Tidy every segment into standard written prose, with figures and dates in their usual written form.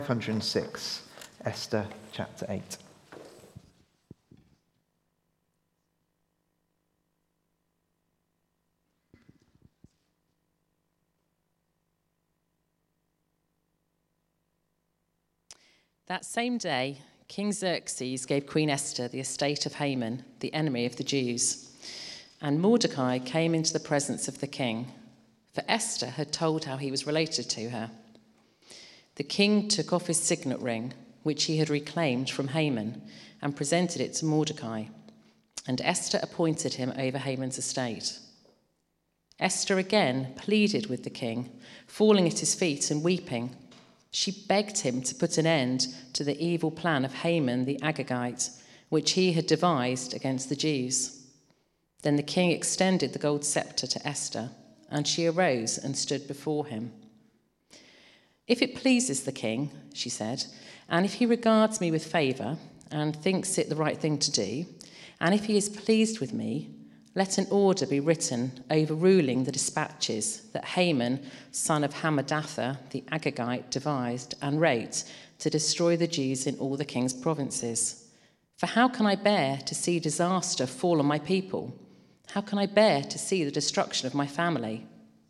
506, Esther chapter 8. That same day, King Xerxes gave Queen Esther the estate of Haman, the enemy of the Jews. And Mordecai came into the presence of the king, for Esther had told how he was related to her. The king took off his signet ring, which he had reclaimed from Haman, and presented it to Mordecai. And Esther appointed him over Haman's estate. Esther again pleaded with the king, falling at his feet and weeping. She begged him to put an end to the evil plan of Haman the Agagite, which he had devised against the Jews. Then the king extended the gold scepter to Esther, and she arose and stood before him. "If it pleases the king," she said, "and if he regards me with favour and thinks it the right thing to do, and if he is pleased with me, let an order be written overruling the dispatches that Haman, son of Hammedatha, the Agagite, devised and wrote to destroy the Jews in all the king's provinces. For how can I bear to see disaster fall on my people? How can I bear to see the destruction of my family?"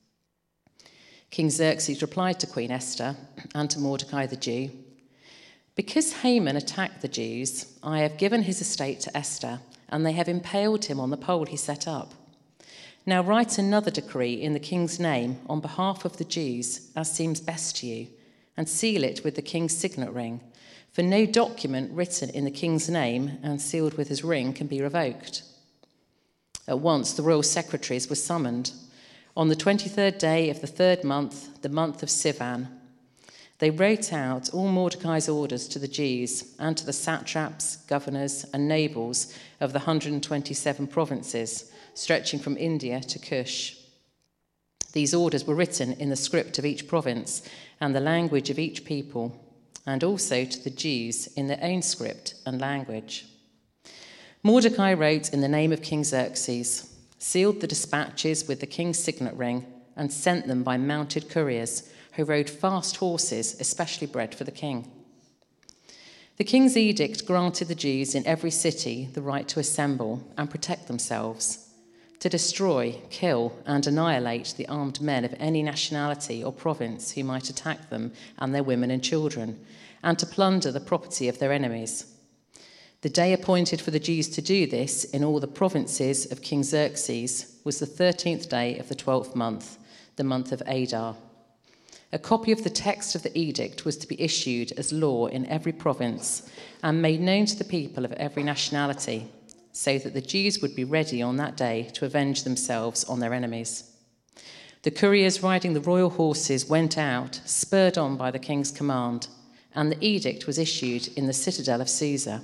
King Xerxes replied to Queen Esther and to Mordecai the Jew, "Because Haman attacked the Jews, I have given his estate to Esther, and they have impaled him on the pole he set up. Now write another decree in the king's name on behalf of the Jews, as seems best to you, and seal it with the king's signet ring, for no document written in the king's name and sealed with his ring can be revoked." At once the royal secretaries were summoned. On the 23rd day of the third month, the month of Sivan, they wrote out all Mordecai's orders to the Jews and to the satraps, governors, and nobles of the 127 provinces, stretching from India to Cush. These orders were written in the script of each province and the language of each people, and also to the Jews in their own script and language. Mordecai wrote in the name of King Xerxes, sealed the dispatches with the king's signet ring, and sent them by mounted couriers who rode fast horses, especially bred for the king. The king's edict granted the Jews in every city the right to assemble and protect themselves, to destroy, kill, and annihilate the armed men of any nationality or province who might attack them and their women and children, and to plunder the property of their enemies. The day appointed for the Jews to do this in all the provinces of King Xerxes was the 13th day of the 12th month, the month of Adar. A copy of the text of the edict was to be issued as law in every province and made known to the people of every nationality, so that the Jews would be ready on that day to avenge themselves on their enemies. The couriers riding the royal horses went out, spurred on by the king's command, and the edict was issued in the citadel of Susa.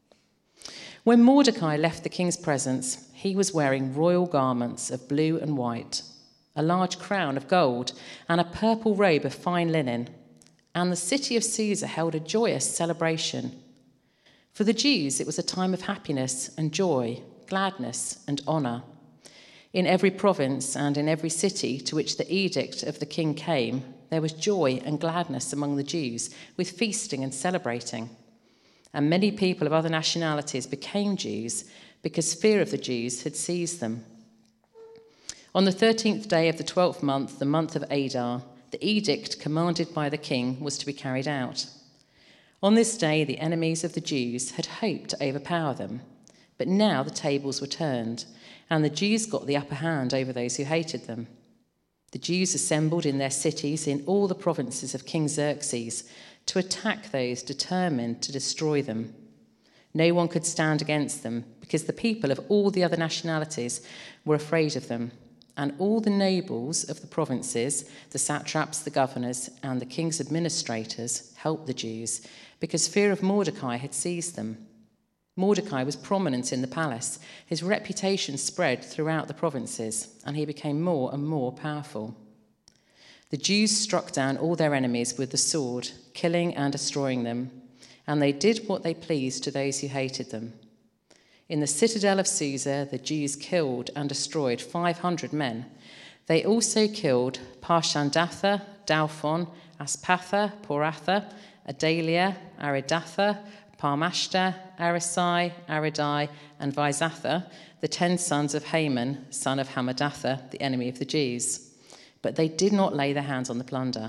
When Mordecai left the king's presence, he was wearing royal garments of blue and white, a large crown of gold, and a purple robe of fine linen, and the city of Susa held a joyous celebration. For the Jews, it was a time of happiness and joy, gladness and honour. In every province and in every city to which the edict of the king came, there was joy and gladness among the Jews, with feasting and celebrating. And many people of other nationalities became Jews because fear of the Jews had seized them. On the 13th day of the 12th month, the month of Adar, the edict commanded by the king was to be carried out. On this day, the enemies of the Jews had hoped to overpower them, but now the tables were turned, and the Jews got the upper hand over those who hated them. The Jews assembled in their cities in all the provinces of King Xerxes to attack those determined to destroy them. No one could stand against them, because the people of all the other nationalities were afraid of them. And all the nobles of the provinces, the satraps, the governors, and the king's administrators helped the Jews, because fear of Mordecai had seized them. Mordecai was prominent in the palace. His reputation spread throughout the provinces, and he became more and more powerful. The Jews struck down all their enemies with the sword, killing and destroying them, and they did what they pleased to those who hated them. In the citadel of Susa, the Jews killed and destroyed 500 men. They also killed Parshandatha, Dalphon, Aspatha, Poratha, Adalia, Aridatha, Parmashta, Arisai, Aridai, and Visatha, the 10 sons of Haman, son of Hammedatha, the enemy of the Jews. But they did not lay their hands on the plunder.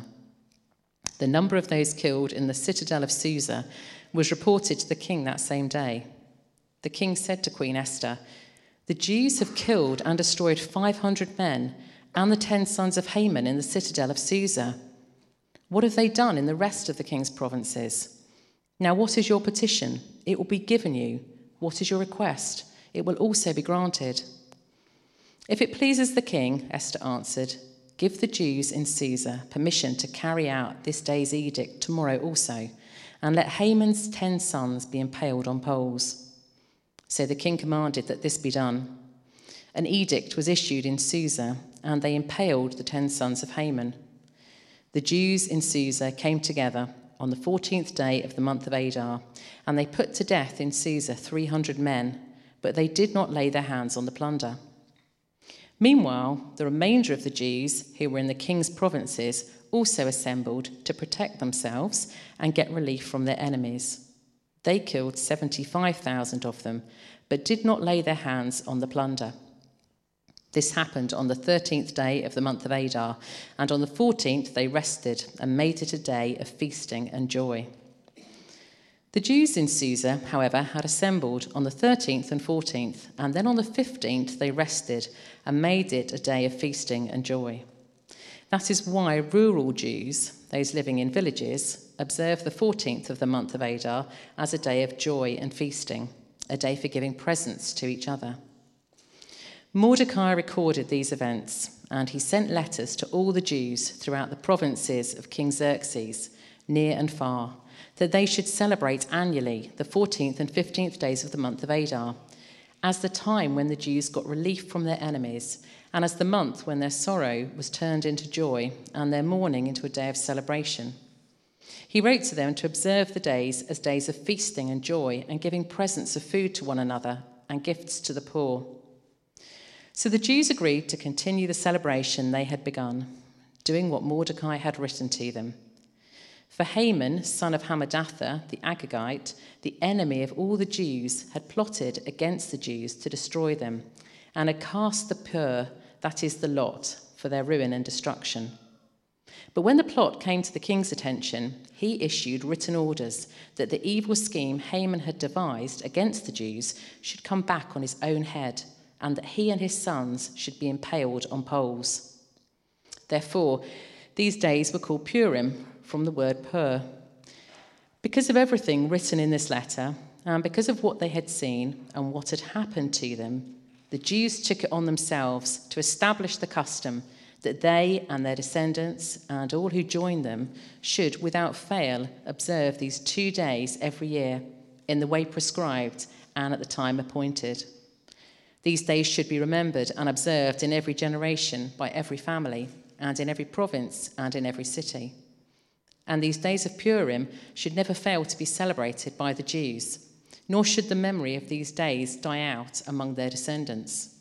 The number of those killed in the citadel of Susa was reported to the king that same day. The king said to Queen Esther, "The Jews have killed and destroyed 500 men and the 10 sons of Haman in the citadel of Susa. What have they done in the rest of the king's provinces? Now what is your petition? It will be given you. What is your request? It will also be granted." "If it pleases the king," Esther answered, "give the Jews in Susa permission to carry out this day's edict tomorrow also, and let Haman's 10 sons be impaled on poles." So the king commanded that this be done. An edict was issued in Susa, and they impaled the 10 sons of Haman. The Jews in Susa came together on the 14th day of the month of Adar, and they put to death in Susa 300 men, but they did not lay their hands on the plunder. Meanwhile, the remainder of the Jews who were in the king's provinces also assembled to protect themselves and get relief from their enemies. They killed 75,000 of them, but did not lay their hands on the plunder. This happened on the 13th day of the month of Adar, and on the 14th they rested and made it a day of feasting and joy. The Jews in Susa, however, had assembled on the 13th and 14th, and then on the 15th they rested and made it a day of feasting and joy. That is why rural Jews, those living in villages, observe the 14th of the month of Adar as a day of joy and feasting, a day for giving presents to each other. Mordecai recorded these events, and he sent letters to all the Jews throughout the provinces of King Xerxes, near and far, that they should celebrate annually the 14th and 15th days of the month of Adar, as the time when the Jews got relief from their enemies, and as the month when their sorrow was turned into joy and their mourning into a day of celebration. He wrote to them to observe the days as days of feasting and joy and giving presents of food to one another and gifts to the poor. So the Jews agreed to continue the celebration they had begun, doing what Mordecai had written to them. For Haman, son of Hammedatha, the Agagite, the enemy of all the Jews, had plotted against the Jews to destroy them, and had cast the pur, that is the lot, for their ruin and destruction. But when the plot came to the king's attention, he issued written orders that the evil scheme Haman had devised against the Jews should come back on his own head, and that he and his sons should be impaled on poles. Therefore, these days were called Purim, from the word pur. Because of everything written in this letter, and because of what they had seen and what had happened to them, the Jews took it on themselves to establish the custom that they and their descendants and all who joined them should, without fail, observe these 2 days every year in the way prescribed and at the time appointed. These days should be remembered and observed in every generation by every family and in every province and in every city. And these days of Purim should never fail to be celebrated by the Jews, nor should the memory of these days die out among their descendants.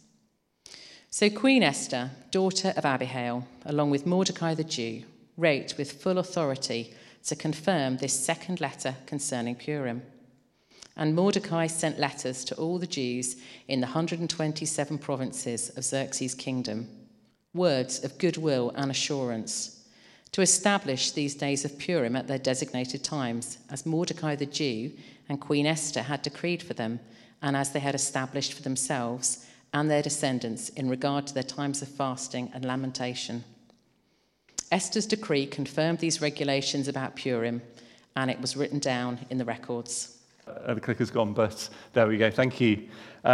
So Queen Esther, daughter of Abihail, along with Mordecai the Jew, wrote with full authority to confirm this second letter concerning Purim. And Mordecai sent letters to all the Jews in the 127 provinces of Xerxes' kingdom, words of goodwill and assurance, to establish these days of Purim at their designated times, as Mordecai the Jew and Queen Esther had decreed for them, and as they had established for themselves and their descendants in regard to their times of fasting and lamentation. Esther's decree confirmed these regulations about Purim, and it was written down in the records. The clicker's gone, but there we go. Thank you.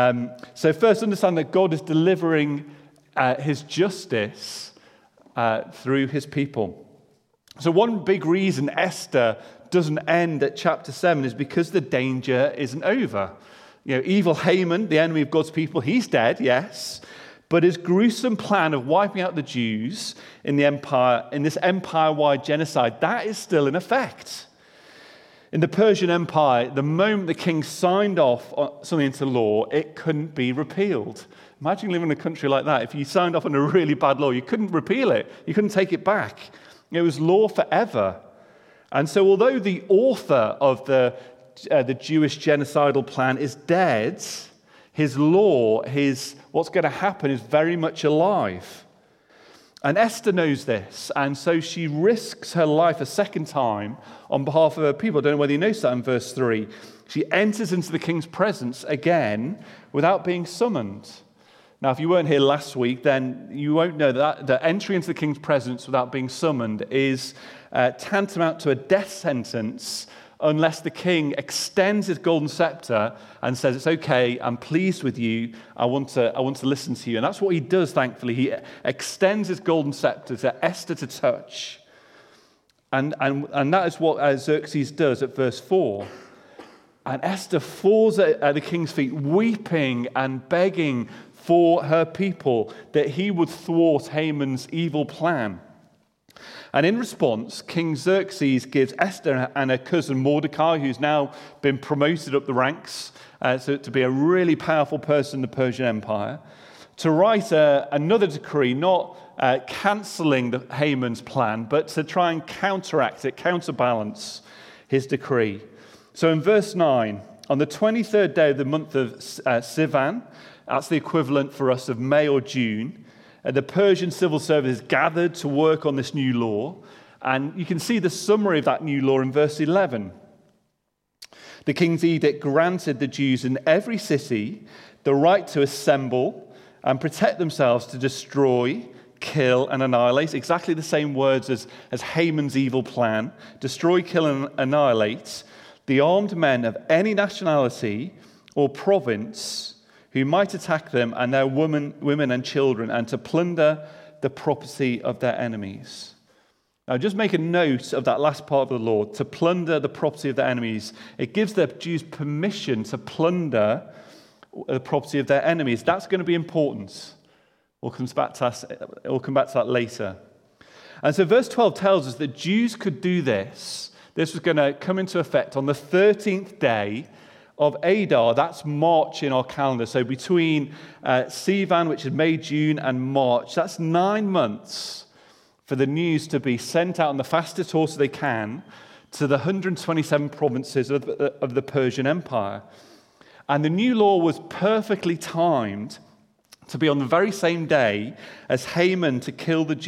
So first, understand that God is delivering his justice through his people. So one big reason Esther doesn't end at chapter 7 is because the danger isn't over. You know, evil Haman, the enemy of God's people, he's dead, yes, but his gruesome plan of wiping out the Jews in the empire, in this empire-wide genocide, that is still in effect. In the Persian Empire, the moment the king signed off on something into law, it couldn't be repealed. Imagine living in a country like that. If you signed off on a really bad law, you couldn't repeal it. You couldn't take it back. It was law forever. And so although the author of the Jewish genocidal plan is dead, his law, what's going to happen is very much alive. And Esther knows this, and so she risks her life a second time on behalf of her people. I don't know whether you notice that in verse 3. She enters into the king's presence again without being summoned. Now, if you weren't here last week, then you won't know that the entry into the king's presence without being summoned is tantamount to a death sentence unless the king extends his golden scepter and says, it's okay, I'm pleased with you, I want to listen to you. And that's what he does, thankfully. He extends his golden scepter to Esther to touch. And that is what Xerxes does at verse 4. And Esther falls at the king's feet, weeping and begging for her people that he would thwart Haman's evil plan. And in response, King Xerxes gives Esther and her cousin Mordecai, who's now been promoted up the ranks to be a really powerful person in the Persian Empire, to write another decree, not cancelling Haman's plan, but to try and counteract it, counterbalance his decree. So in verse 9, on the 23rd day of the month of Sivan, that's the equivalent for us of May or June, the Persian civil service gathered to work on this new law, and you can see the summary of that new law in verse 11. The king's edict granted the Jews in every city the right to assemble and protect themselves to destroy, kill, and annihilate. Exactly the same words as Haman's evil plan. Destroy, kill, and annihilate the armed men of any nationality or province who might attack them and their women and children, and to plunder the property of their enemies. Now, just make a note of that last part of the law, to plunder the property of their enemies. It gives the Jews permission to plunder the property of their enemies. That's going to be important. We'll come back to that later. And so verse 12 tells us that Jews could do this. This was going to come into effect on the 13th day of Adar. That's March in our calendar. So between Sivan, which is May, June, and March, that's 9 months for the news to be sent out on the fastest horse they can to the 127 provinces of the Persian Empire. And the new law was perfectly timed to be on the very same day as Haman's kill the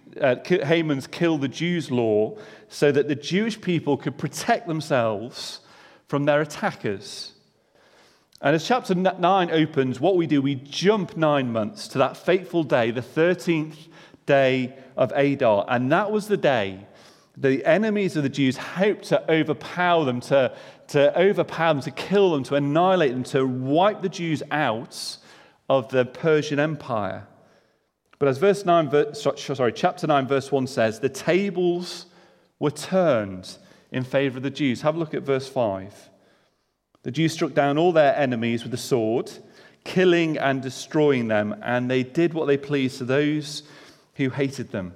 Jews law, so that the Jewish people could protect themselves from their attackers. And as chapter 9 opens, what we do, we jump 9 months to that fateful day, the 13th day of Adar. And that was the day the enemies of the Jews hoped to overpower them, to kill them, to annihilate them, to wipe the Jews out of the Persian Empire. But as chapter 9, verse 1 says, the tables were turned in favor of the Jews. Have a look at verse 5. The Jews struck down all their enemies with the sword, killing and destroying them, and they did what they pleased to those who hated them.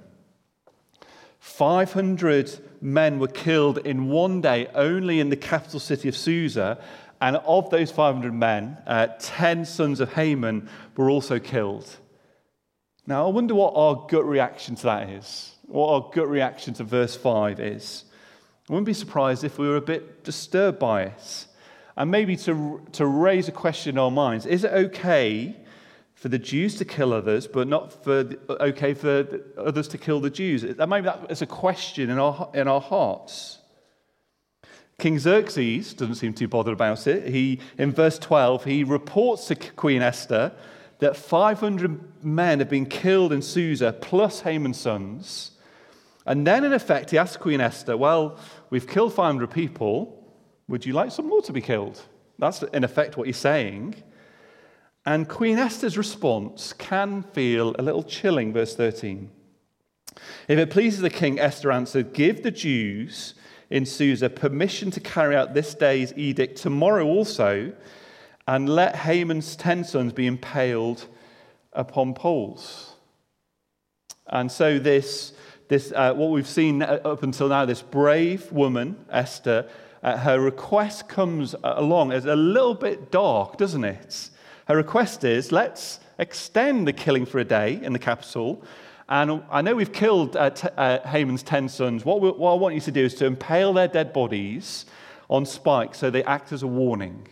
500 men were killed in one day only in the capital city of Susa, and of those 500 men, 10 sons of Haman were also killed. Now, I wonder what our gut reaction to that is, what our gut reaction to verse 5 is. I wouldn't be surprised if we were a bit disturbed by it. And maybe to raise a question in our minds, is it okay for the Jews to kill others, but not okay for others to kill the Jews? Maybe that is a question in our hearts. King Xerxes doesn't seem too bothered about it. In verse 12, he reports to Queen Esther that 500 men have been killed in Susa, plus Haman's sons. And then, in effect, he asks Queen Esther, well, we've killed 500 people. Would you like some more to be killed? That's, in effect, what he's saying. And Queen Esther's response can feel a little chilling, verse 13. If it pleases the king, Esther answered, give the Jews in Susa permission to carry out this day's edict tomorrow also, and let Haman's 10 sons be impaled upon poles. And so this what we've seen up until now, this brave woman, Esther, her request comes along as a little bit dark, doesn't it? Her request is, let's extend the killing for a day in the capital, And I know we've killed Haman's 10 sons. What I want you to do is to impale their dead bodies on spikes so they act as a warning.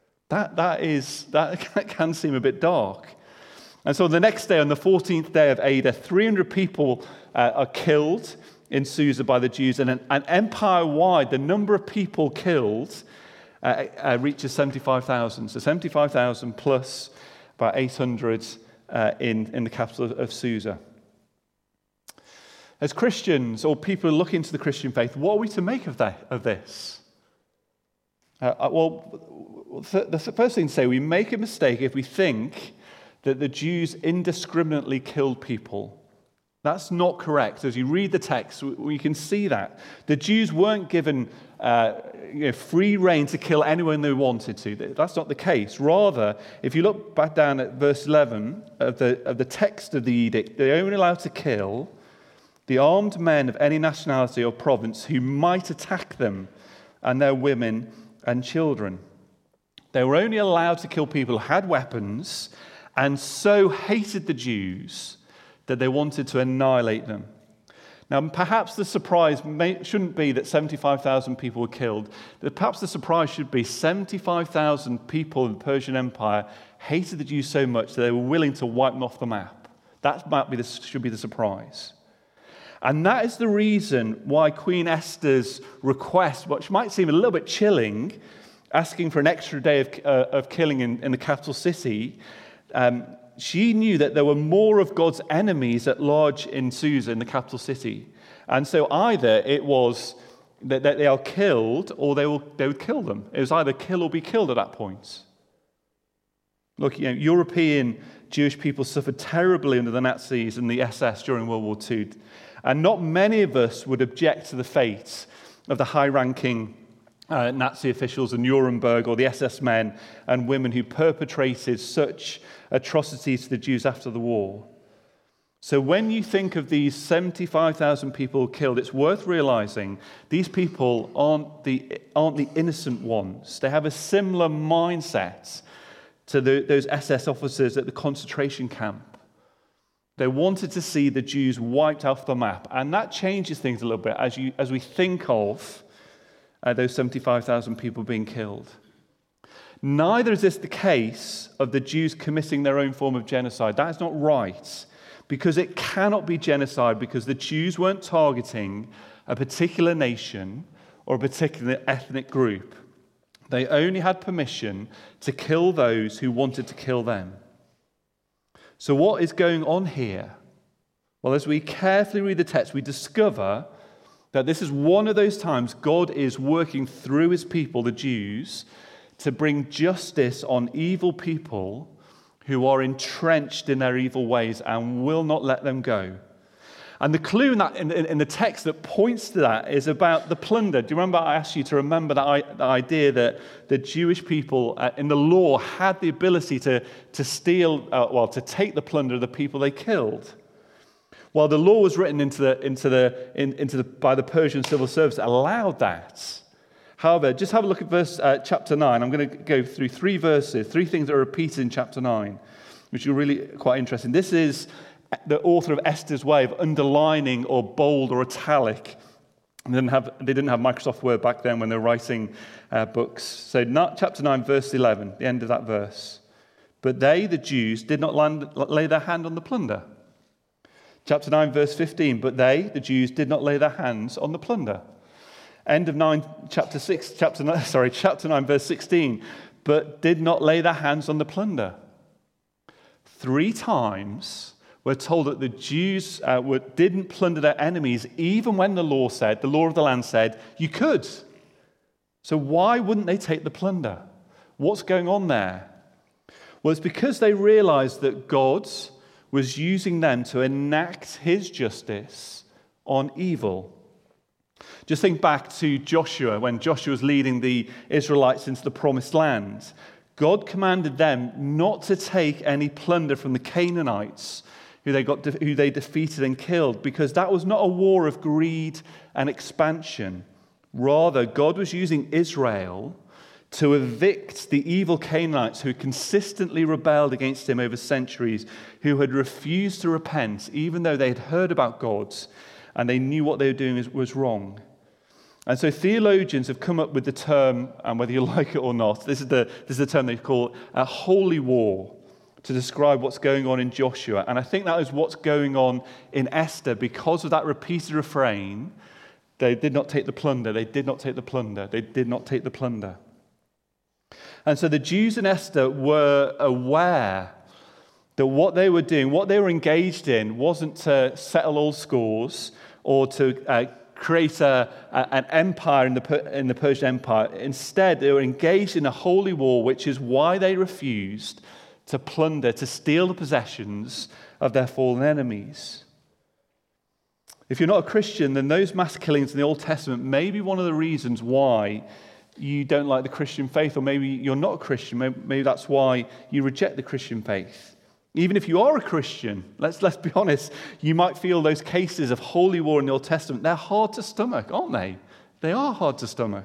That can seem a bit dark. And so the next day, on the 14th day of Adar, 300 people are killed in Susa by the Jews. And empire-wide, the number of people killed reaches 75,000. So 75,000 plus about 800 in the capital of Susa. As Christians, or people looking into the Christian faith, what are we to make of this? The first thing to say, we make a mistake if we think that the Jews indiscriminately killed people. That's not correct. As you read the text, we can see that. The Jews weren't given free rein to kill anyone they wanted to. That's not the case. Rather, if you look back down at verse 11 of the text of the edict, they're only allowed to kill the armed men of any nationality or province who might attack them and their women and children. They were only allowed to kill people who had weapons and so hated the Jews that they wanted to annihilate them. Now, perhaps the surprise shouldn't be that 75,000 people were killed. Perhaps the surprise should be 75,000 people in the Persian Empire hated the Jews so much that they were willing to wipe them off the map. That should be the surprise. And that is the reason why Queen Esther's request, which might seem a little bit chilling, asking for an extra day of killing in the capital city, she knew that there were more of God's enemies at large in Susa, in the capital city. And so either it was that they are killed or they would kill them. It was either kill or be killed at that point. Look, European Jewish people suffered terribly under the Nazis and the SS during World War II. And not many of us would object to the fate of the high-ranking Nazi officials in Nuremberg or the SS men and women who perpetrated such atrocities to the Jews after the war. So when you think of these 75,000 people killed, it's worth realizing these people aren't the innocent ones. They have a similar mindset to those SS officers at the concentration camp. They wanted to see the Jews wiped off the map. And that changes things a little bit as we think of those 75,000 people being killed. Neither is this the case of the Jews committing their own form of genocide. That is not right, because it cannot be genocide, because the Jews weren't targeting a particular nation or a particular ethnic group. They only had permission to kill those who wanted to kill them. So what is going on here? Well, as we carefully read the text, we discover that this is one of those times God is working through his people, the Jews, to bring justice on evil people who are entrenched in their evil ways and will not let them go. And the clue in the text that points to that is about the plunder. Do you remember I asked you to remember that idea that the Jewish people in the law had the ability to steal, to take the plunder of the people they killed? Well, the law was written by the Persian civil service that allowed that. However, just have a look at chapter 9. I'm going to go through three things that are repeated in chapter 9, which are really quite interesting. This is the author of Esther's way of underlining or bold or italic. They didn't have Microsoft Word back then when they were writing books. So chapter 9, verse 11, the end of that verse. But they, the Jews, did not lay their hand on the plunder. Chapter 9, verse 15, but they, the Jews, did not lay their hands on the plunder. End of chapter 9, verse 16, but did not lay their hands on the plunder. 3 times we're told that the Jews didn't plunder their enemies, even when the law of the land said, you could. So why wouldn't they take the plunder? What's going on there? Well, it's because they realized that God was using them to enact his justice on evil. Just think back to Joshua, when Joshua was leading the Israelites into the promised land. God commanded them not to take any plunder from the Canaanites, who they defeated and killed, because that was not a war of greed and expansion. Rather, God was using Israel to evict the evil Canaanites who consistently rebelled against him over centuries, who had refused to repent, even though they had heard about God and they knew what they were doing was wrong. And so theologians have come up with the term, and whether you like it or not, this is the term they call a holy war to describe what's going on in Joshua. And I think that is what's going on in Esther because of that repeated refrain, they did not take the plunder, they did not take the plunder, they did not take the plunder. And so the Jews in Esther were aware that what they were doing, what they were engaged in, wasn't to settle all scores or to create an empire in the Persian Empire. Instead, they were engaged in a holy war, which is why they refused to plunder, to steal the possessions of their fallen enemies. If you're not a Christian, then those mass killings in the Old Testament may be one of the reasons why you don't like the Christian faith, or maybe you're not a Christian. Maybe that's why you reject the Christian faith. Even if you are a Christian, let's be honest, you might feel those cases of holy war in the Old Testament, they're hard to stomach, aren't they? They are hard to stomach.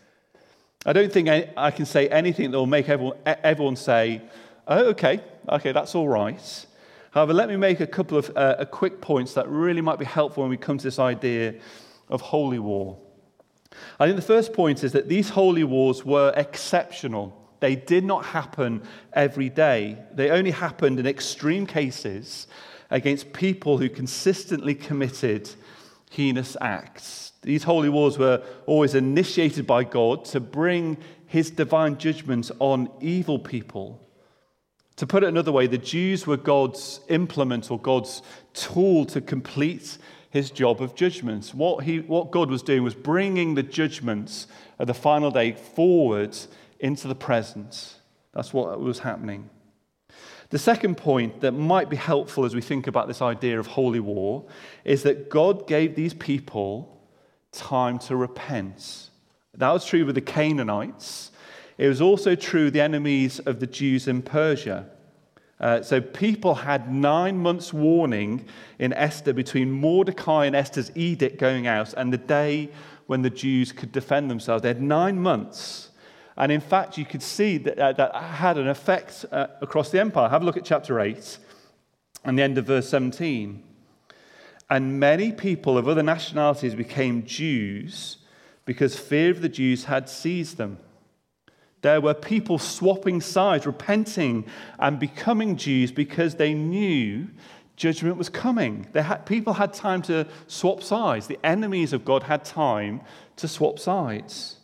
I don't think I can say anything that will make everyone say, oh, okay, that's all right. However, let me make a couple of quick points that really might be helpful when we come to this idea of holy war. I think the first point is that these holy wars were exceptional. They did not happen every day. They only happened in extreme cases against people who consistently committed heinous acts. These holy wars were always initiated by God to bring his divine judgment on evil people. To put it another way, the Jews were God's implement or God's tool to complete his job of judgment. What God was doing was bringing the judgments of the final day forward into the present. That's what was happening. The second point that might be helpful as we think about this idea of holy war is that God gave these people time to repent. That was true with the Canaanites. It was also true of the enemies of the Jews in Persia. So people had 9 months warning in Esther between Mordecai and Esther's edict going out and the day when the Jews could defend themselves. They had 9 months. And in fact, you could see that had an effect across the empire. Have a look at chapter 8 and the end of verse 17. And many people of other nationalities became Jews because fear of the Jews had seized them. There were people swapping sides, repenting and becoming Jews because they knew judgment was coming. People had time to swap sides. The enemies of God had time to swap sides.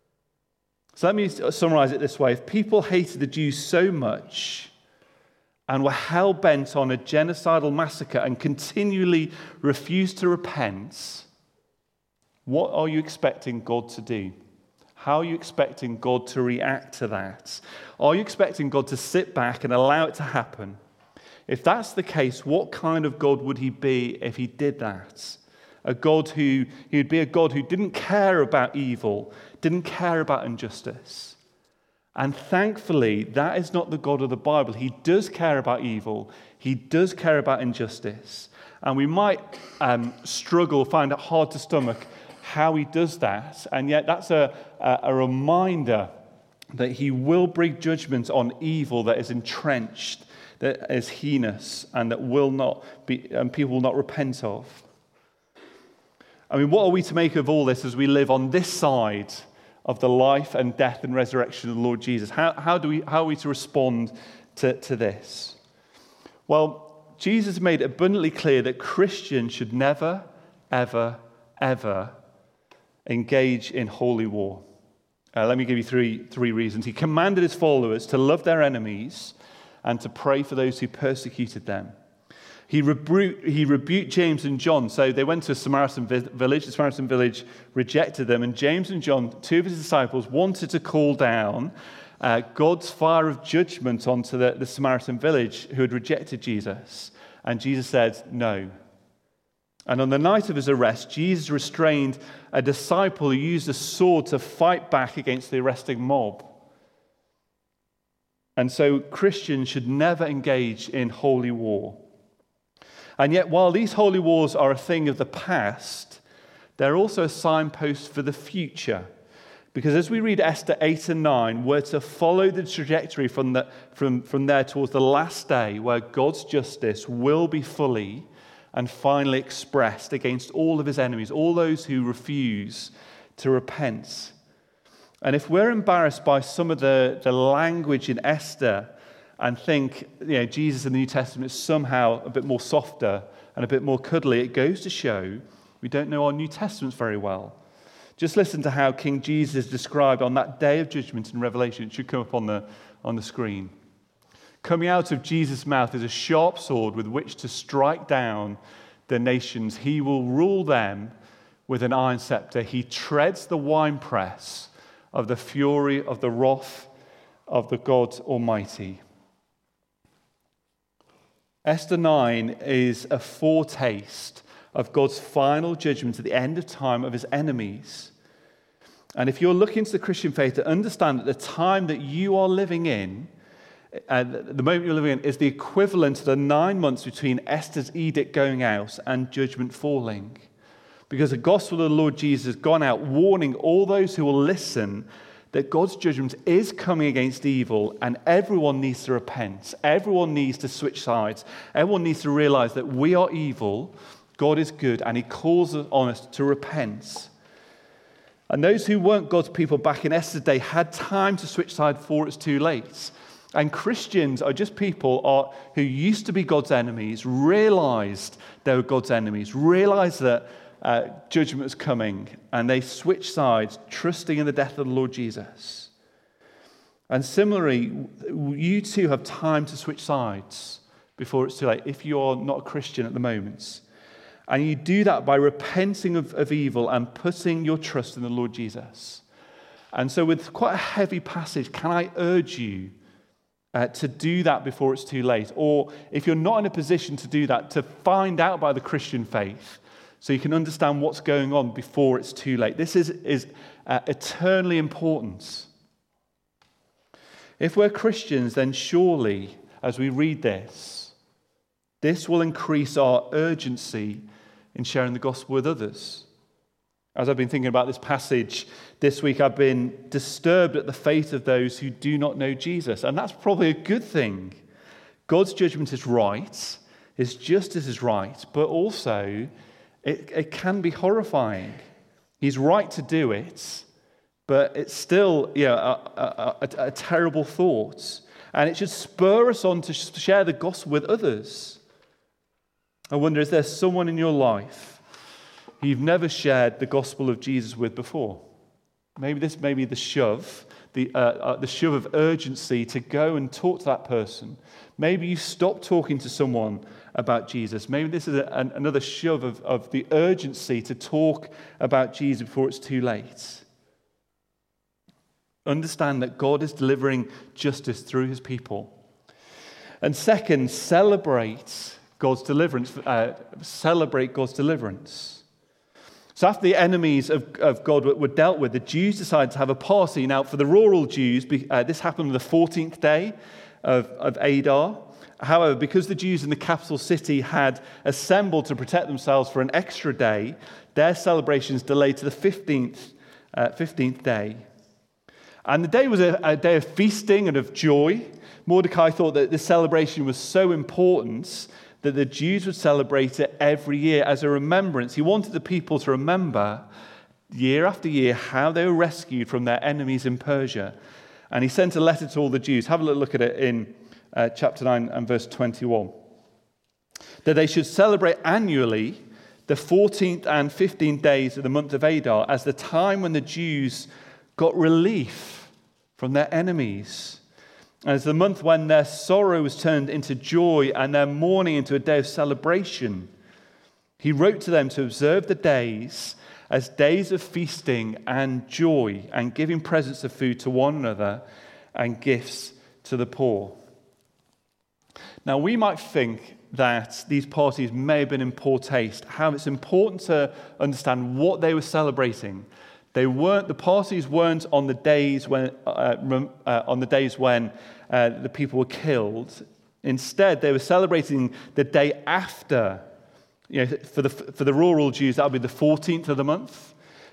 So let me summarize it this way. If people hated the Jews so much and were hell-bent on a genocidal massacre and continually refused to repent, what are you expecting God to do? How are you expecting God to react to that? Are you expecting God to sit back and allow it to happen? If that's the case, what kind of God would he be if he did that? He would be a God who didn't care about evil, didn't care about injustice. And thankfully, that is not the God of the Bible. He does care about evil. He does care about injustice. And we might struggle, find it hard to stomach how he does that, and yet that's a reminder that he will bring judgment on evil that is entrenched, that is heinous, and that will not be, and people will not repent of. I mean, what are we to make of all this as we live on this side of the life and death and resurrection of the Lord Jesus? How are we to respond to this? Well, Jesus made it abundantly clear that Christians should never, ever, ever engage in holy war. Let me give you three reasons. He commanded his followers to love their enemies and to pray for those who persecuted them. He rebuked James and John. So they went to a Samaritan village. The Samaritan village rejected them. And James and John, two of his disciples, wanted to call down God's fire of judgment onto the Samaritan village who had rejected Jesus. And Jesus said, no. And on the night of his arrest, Jesus restrained a disciple who used a sword to fight back against the arresting mob. And so Christians should never engage in holy war. And yet, while these holy wars are a thing of the past, they're also a signpost for the future. Because as we read Esther 8 and 9, we're to follow the trajectory from there towards the last day where God's justice will be fully and finally expressed against all of his enemies, all those who refuse to repent. And if we're embarrassed by some of the language in Esther and think Jesus in the New Testament is somehow a bit more softer and a bit more cuddly, it goes to show we don't know our New Testaments very well. Just listen to how King Jesus is described on that day of judgment in Revelation. It should come up on the screen. Coming out of Jesus' mouth is a sharp sword with which to strike down the nations. He will rule them with an iron scepter. He treads the winepress of the fury of the wrath of the God Almighty. Esther 9 is a foretaste of God's final judgment at the end of time of his enemies. And if you're looking to the Christian faith, to understand that the time that you are living in, the moment you're living in, is the equivalent to the 9 months between Esther's edict going out and judgment falling. Because the gospel of the Lord Jesus has gone out warning all those who will listen that God's judgment is coming against evil and everyone needs to repent. Everyone needs to switch sides. Everyone needs to realize that we are evil, God is good, and he calls on us to repent. And those who weren't God's people back in Esther's day had time to switch sides before it's too late. And Christians are just people who used to be God's enemies, realized they were God's enemies, realized that judgment was coming, and they switched sides, trusting in the death of the Lord Jesus. And similarly, you too have time to switch sides before it's too late, if you're not a Christian at the moment. And you do that by repenting of evil and putting your trust in the Lord Jesus. And so with quite a heavy passage, can I urge you to do that before it's too late? Or if you're not in a position to do that, to find out about the Christian faith so you can understand what's going on before it's too late. This is eternally important. If we're Christians, then surely, as we read this will increase our urgency in sharing the gospel with others. As I've been thinking about this passage this week, I've been disturbed at the fate of those who do not know Jesus. And that's probably a good thing. God's judgment is right. His justice is right. But also, it can be horrifying. He's right to do it. But it's still a terrible thought. And it should spur us on to share the gospel with others. I wonder, is there someone in your life who you've never shared the gospel of Jesus with before? Maybe this may be the shove, the shove of urgency to go and talk to that person. Maybe you stopped talking to someone about Jesus. Maybe this is another shove of the urgency to talk about Jesus before it's too late. Understand that God is delivering justice through his people. And second, celebrate God's deliverance. Celebrate God's deliverance. So after the enemies of God were dealt with, the Jews decided to have a party. Now, for the rural Jews, this happened on the 14th day of Adar. However, because the Jews in the capital city had assembled to protect themselves for an extra day, their celebrations delayed to the 15th day. And the day was a day of feasting and of joy. Mordecai thought that this celebration was so important that the Jews would celebrate it every year as a remembrance. He wanted the people to remember year after year how they were rescued from their enemies in Persia. And he sent a letter to all the Jews. Have a look at it in chapter 9 and verse 21. That they should celebrate annually the 14th and 15th days of the month of Adar as the time when the Jews got relief from their enemies. As the month when their sorrow was turned into joy and their mourning into a day of celebration. He wrote to them to observe the days as days of feasting and joy and giving presents of food to one another and gifts to the poor. Now, we might think that these parties may have been in poor taste. However, it's important to understand what they were celebrating. The parties weren't on the days when the people were killed. Instead, they were celebrating the day after. For the rural Jews, that would be the 14th of the month.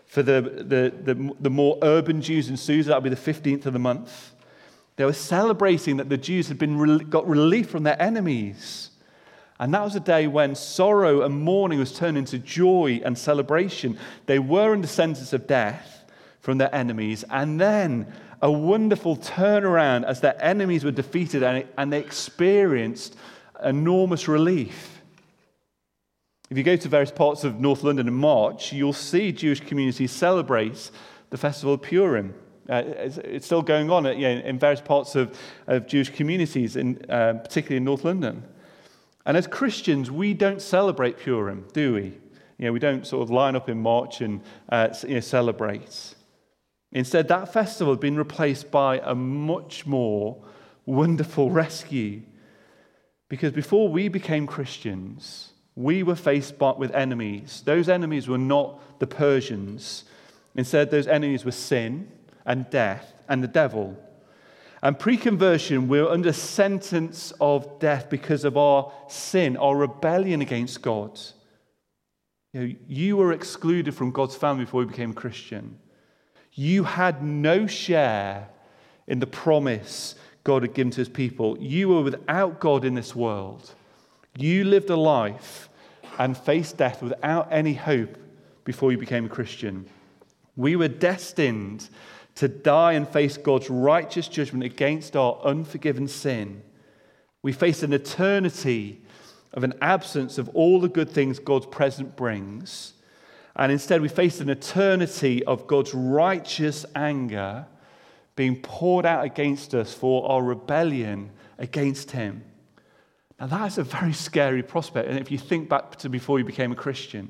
For the more urban Jews in Susa, that would be the 15th of the month. They were celebrating that the Jews had got relief from their enemies. And that was a day when sorrow and mourning was turned into joy and celebration. They were under sentence of death from their enemies. And then a wonderful turnaround as their enemies were defeated and they experienced enormous relief. If you go to various parts of North London in March, you'll see Jewish communities celebrate the festival of Purim. It's still going on in various parts of Jewish communities, particularly in North London. And as Christians, we don't celebrate Purim, do we? We don't sort of line up in March and celebrate. Instead, that festival has been replaced by a much more wonderful rescue. Because before we became Christians, we were faced with enemies. Those enemies were not the Persians. Instead, those enemies were sin and death and the devil. And pre-conversion, we were under sentence of death because of our sin, our rebellion against God. You were excluded from God's family before you became a Christian. You had no share in the promise God had given to his people. You were without God in this world. You lived a life and faced death without any hope before you became a Christian. We were destined to die and face God's righteous judgment against our unforgiven sin. We faced an eternity of an absence of all the good things God's presence brings. And instead we faced an eternity of God's righteous anger being poured out against us for our rebellion against him. Now that is a very scary prospect, and if you think back to before you became a Christian.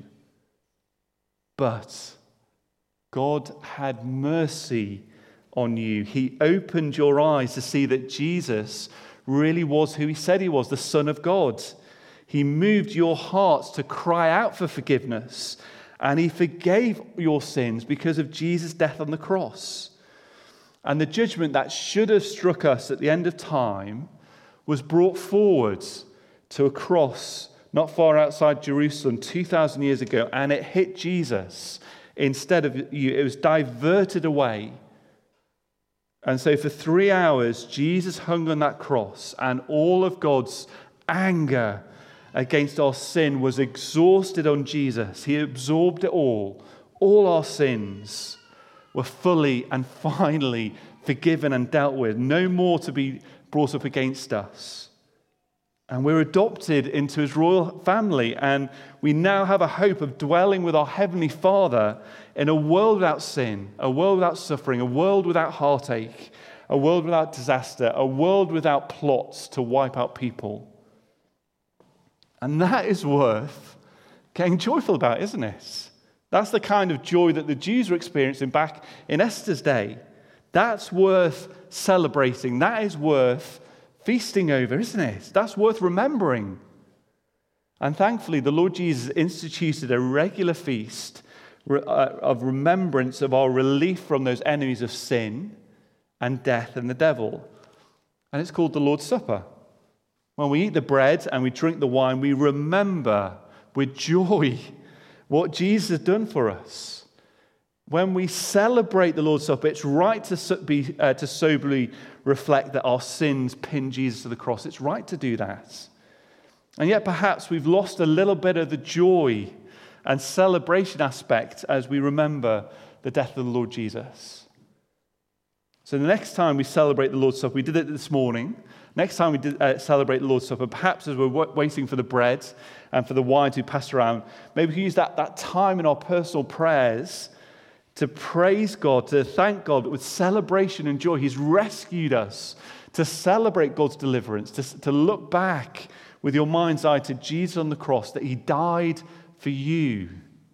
But God had mercy on you. He opened your eyes to see that Jesus really was who he said he was, the Son of God. He moved your hearts to cry out for forgiveness, and he forgave your sins because of Jesus' death on the cross. And the judgment that should have struck us at the end of time was brought forward to a cross not far outside Jerusalem 2,000 years ago, and it hit Jesus instead of you. It was diverted away. And so for 3 hours, Jesus hung on that cross, and all of God's anger against our sin was exhausted on Jesus. He absorbed it all. All our sins were fully and finally forgiven and dealt with. No more to be brought up against us. And we're adopted into his royal family, and we now have a hope of dwelling with our Heavenly Father in a world without sin, a world without suffering, a world without heartache, a world without disaster, a world without plots to wipe out people. And that is worth getting joyful about, isn't it? That's the kind of joy that the Jews were experiencing back in Esther's day. That's worth celebrating. That is worth feasting over, isn't it? That's worth remembering. And thankfully, the Lord Jesus instituted a regular feast of remembrance of our relief from those enemies of sin and death and the devil. And it's called the Lord's Supper. When we eat the bread and we drink the wine, we remember with joy what Jesus has done for us. When we celebrate the Lord's Supper, it's right to soberly reflect that our sins pinned Jesus to the cross. It's right to do that. And yet perhaps we've lost a little bit of the joy and celebration aspect as we remember the death of the Lord Jesus. So the next time we celebrate the Lord's Supper, we did it this morning. Next time we celebrate the Lord's Supper, perhaps as we're waiting for the bread and for the wine to be passed around, maybe we can use that time in our personal prayers to praise God, to thank God with celebration and joy. He's rescued us, to celebrate God's deliverance, to look back with your mind's eye to Jesus on the cross, that he died for you.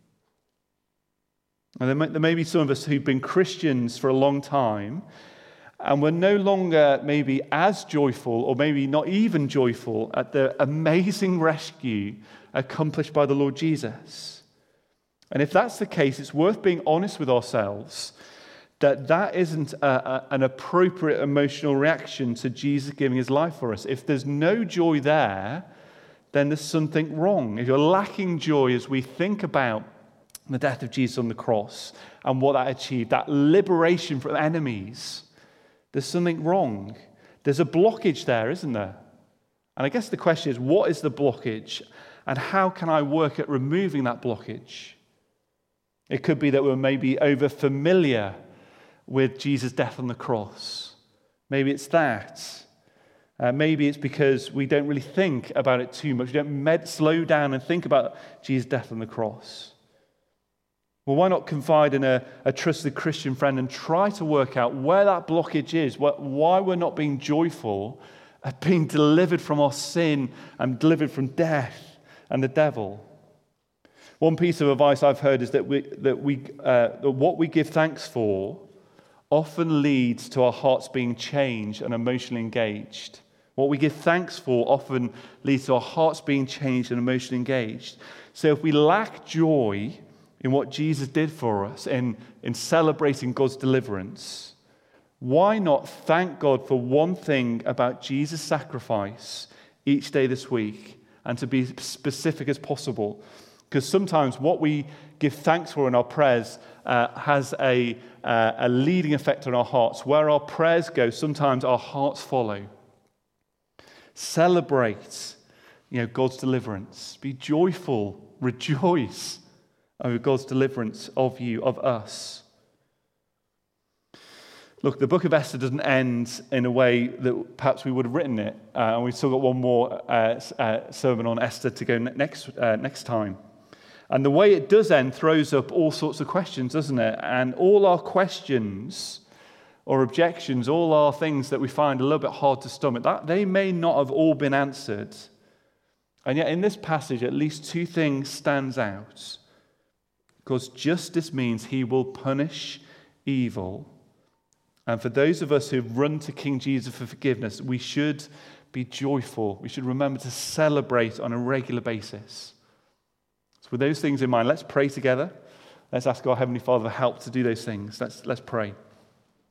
And there may be some of us who've been Christians for a long time, and we're no longer maybe as joyful, or maybe not even joyful, at the amazing rescue accomplished by the Lord Jesus. And if that's the case, it's worth being honest with ourselves that isn't an appropriate emotional reaction to Jesus giving his life for us. If there's no joy there, then there's something wrong. If you're lacking joy as we think about the death of Jesus on the cross and what that achieved, that liberation from enemies, there's something wrong. There's a blockage there, isn't there? And I guess the question is, what is the blockage and how can I work at removing that blockage? It could be that we're maybe over familiar with Jesus' death on the cross. Maybe it's that. Maybe it's because we don't really think about it too much. We don't slow down and think about Jesus' death on the cross. Well, why not confide in a trusted Christian friend and try to work out where that blockage is, why we're not being joyful at being delivered from our sin and delivered from death and the devil. One piece of advice I've heard is that what we give thanks for often leads to our hearts being changed and emotionally engaged. What we give thanks for often leads to our hearts being changed and emotionally engaged. So if we lack joy in what Jesus did for us, in celebrating God's deliverance, why not thank God for one thing about Jesus' sacrifice each day this week, and to be specific as possible? Because sometimes what we give thanks for in our prayers has a leading effect on our hearts. Where our prayers go, sometimes our hearts follow. Celebrate, God's deliverance. Be joyful, rejoice over God's deliverance of you, of us. Look, the book of Esther doesn't end in a way that perhaps we would have written it. And we've still got one more sermon on Esther to go next time. And the way it does end throws up all sorts of questions, doesn't it? And all our questions or objections, all our things that we find a little bit hard to stomach, that they may not have all been answered. And yet in this passage, at least two things stands out. Because justice means he will punish evil. And for those of us who've run to King Jesus for forgiveness, we should be joyful. We should remember to celebrate on a regular basis. So with those things in mind, let's pray together. Let's ask our Heavenly Father for help to do those things. Let's pray.